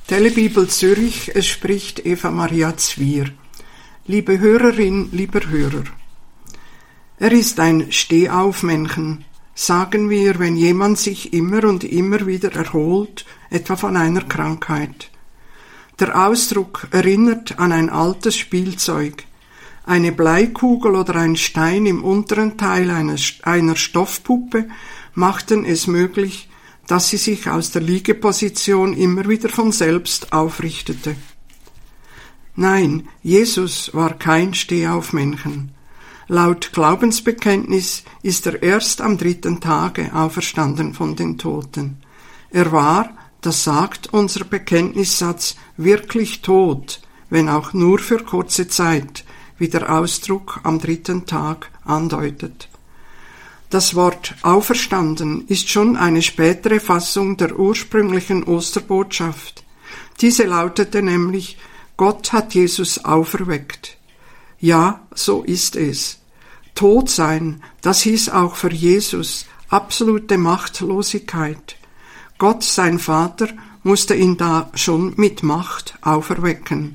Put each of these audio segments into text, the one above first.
Telebibel Zürich, es spricht Eva Maria Zwier. Liebe Hörerin, lieber Hörer. Er ist ein Stehaufmännchen, sagen wir, wenn jemand sich immer und immer wieder erholt, etwa von einer Krankheit. Der Ausdruck erinnert an ein altes Spielzeug. Eine Bleikugel oder ein Stein im unteren Teil einer Stoffpuppe machten es möglich, dass sie sich aus der Liegeposition immer wieder von selbst aufrichtete. Nein, Jesus war kein Stehaufmännchen. Laut Glaubensbekenntnis ist er erst am 3. Tage auferstanden von den Toten. Er war, das sagt unser Bekenntnissatz, wirklich tot, wenn auch nur für kurze Zeit, wie der Ausdruck am 3. Tag andeutet. Das Wort auferstanden ist schon eine spätere Fassung der ursprünglichen Osterbotschaft. Diese lautete nämlich, Gott hat Jesus auferweckt. Ja, so ist es. Tot sein, das hieß auch für Jesus absolute Machtlosigkeit. Gott, sein Vater, musste ihn da schon mit Macht auferwecken.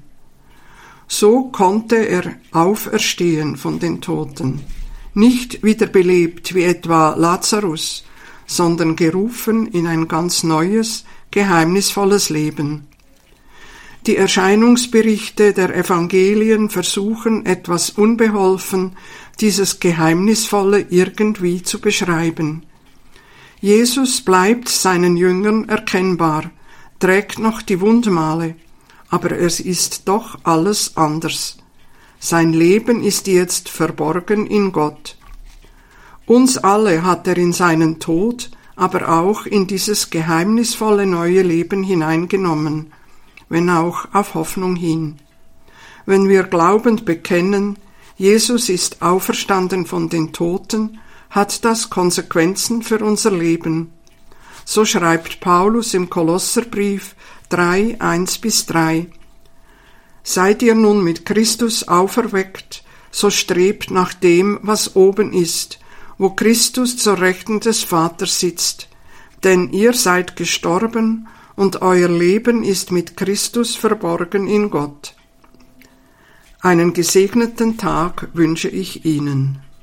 So konnte er auferstehen von den Toten. Nicht wiederbelebt wie etwa Lazarus, sondern gerufen in ein ganz neues, geheimnisvolles Leben. Die Erscheinungsberichte der Evangelien versuchen etwas unbeholfen, dieses Geheimnisvolle irgendwie zu beschreiben. Jesus bleibt seinen Jüngern erkennbar, trägt noch die Wundmale, aber es ist doch alles anders. Sein Leben ist jetzt verborgen in Gott. Uns alle hat er in seinen Tod, aber auch in dieses geheimnisvolle neue Leben hineingenommen, wenn auch auf Hoffnung hin. Wenn wir glaubend bekennen, Jesus ist auferstanden von den Toten, hat das Konsequenzen für unser Leben. So schreibt Paulus im Kolosserbrief 3, 1-3. Seid ihr nun mit Christus auferweckt, so strebt nach dem, was oben ist, wo Christus zur Rechten des Vaters sitzt. Denn ihr seid gestorben und euer Leben ist mit Christus verborgen in Gott. Einen gesegneten Tag wünsche ich Ihnen.